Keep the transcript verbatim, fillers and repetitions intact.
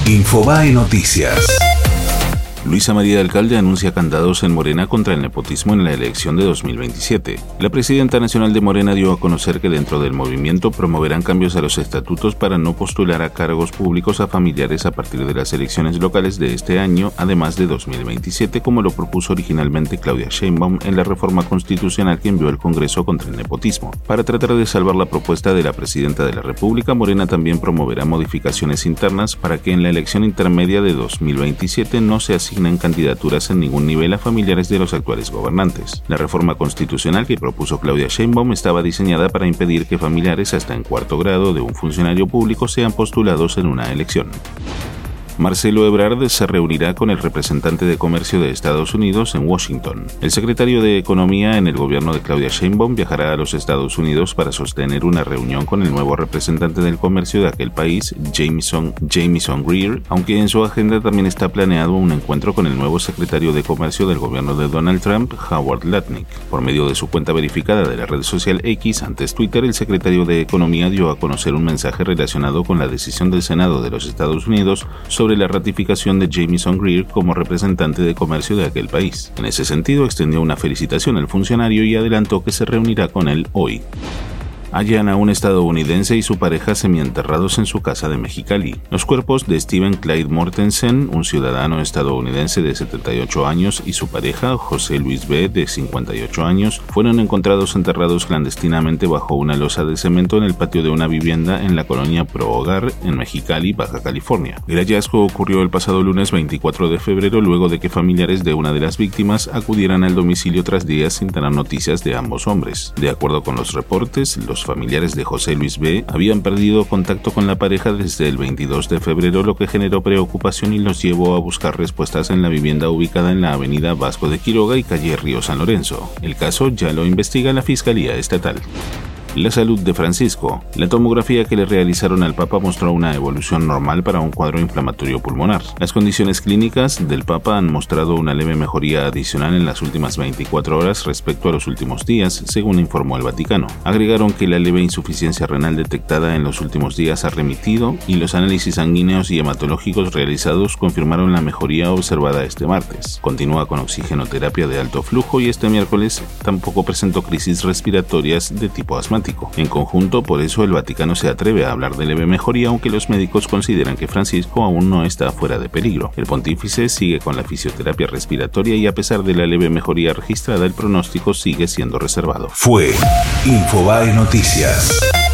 Infobae Noticias. Luisa María Alcalde anuncia candados en Morena contra el nepotismo en la elección de dos mil veintisiete. La presidenta nacional de Morena dio a conocer que dentro del movimiento promoverán cambios a los estatutos para no postular a cargos públicos a familiares a partir de las elecciones locales de este año, además de dos mil veintisiete, como lo propuso originalmente Claudia Sheinbaum en la reforma constitucional que envió al Congreso contra el nepotismo. Para tratar de salvar la propuesta de la presidenta de la República, Morena también promoverá modificaciones internas para que en la elección intermedia de dos mil veintisiete no se asignen candidaturas en ningún nivel a familiares de los actuales gobernantes. La reforma constitucional que propuso Claudia Sheinbaum estaba diseñada para impedir que familiares hasta en cuarto grado de un funcionario público sean postulados en una elección. Marcelo Ebrard se reunirá con el representante de Comercio de Estados Unidos en Washington. El secretario de Economía en el gobierno de Claudia Sheinbaum viajará a los Estados Unidos para sostener una reunión con el nuevo representante del comercio de aquel país, Jamieson, Jamieson Greer, aunque en su agenda también está planeado un encuentro con el nuevo secretario de Comercio del gobierno de Donald Trump, Howard Lutnick. Por medio de su cuenta verificada de la red social X, antes Twitter, el secretario de Economía dio a conocer un mensaje relacionado con la decisión del Senado de los Estados Unidos sobre la ratificación de Jamieson Greer como representante de comercio de aquel país. En ese sentido, extendió una felicitación al funcionario y adelantó que se reunirá con él hoy. Hallan a un estadounidense y su pareja semienterrados en su casa de Mexicali. Los cuerpos de Steven Clyde Mortensen, un ciudadano estadounidense de setenta y ocho años, y su pareja, José Luis B., de cincuenta y ocho años, fueron encontrados enterrados clandestinamente bajo una losa de cemento en el patio de una vivienda en la colonia Pro Hogar, en Mexicali, Baja California. El hallazgo ocurrió el pasado lunes veinticuatro de febrero luego de que familiares de una de las víctimas acudieran al domicilio tras días sin tener noticias de ambos hombres. De acuerdo con los reportes, los familiares de José Luis B. habían perdido contacto con la pareja desde el veintidós de febrero, lo que generó preocupación y los llevó a buscar respuestas en la vivienda ubicada en la avenida Vasco de Quiroga y calle Río San Lorenzo. El caso ya lo investiga la Fiscalía Estatal. La salud de Francisco. La tomografía que le realizaron al Papa mostró una evolución normal para un cuadro inflamatorio pulmonar. Las condiciones clínicas del Papa han mostrado una leve mejoría adicional en las últimas veinticuatro horas respecto a los últimos días, según informó el Vaticano. Agregaron que la leve insuficiencia renal detectada en los últimos días ha remitido y los análisis sanguíneos y hematológicos realizados confirmaron la mejoría observada este martes. Continúa con oxigenoterapia de alto flujo y este miércoles tampoco presentó crisis respiratorias de tipo asmático. En conjunto, por eso el Vaticano se atreve a hablar de leve mejoría, aunque los médicos consideran que Francisco aún no está fuera de peligro. El pontífice sigue con la fisioterapia respiratoria y a pesar de la leve mejoría registrada, el pronóstico sigue siendo reservado. Fue Infobae Noticias.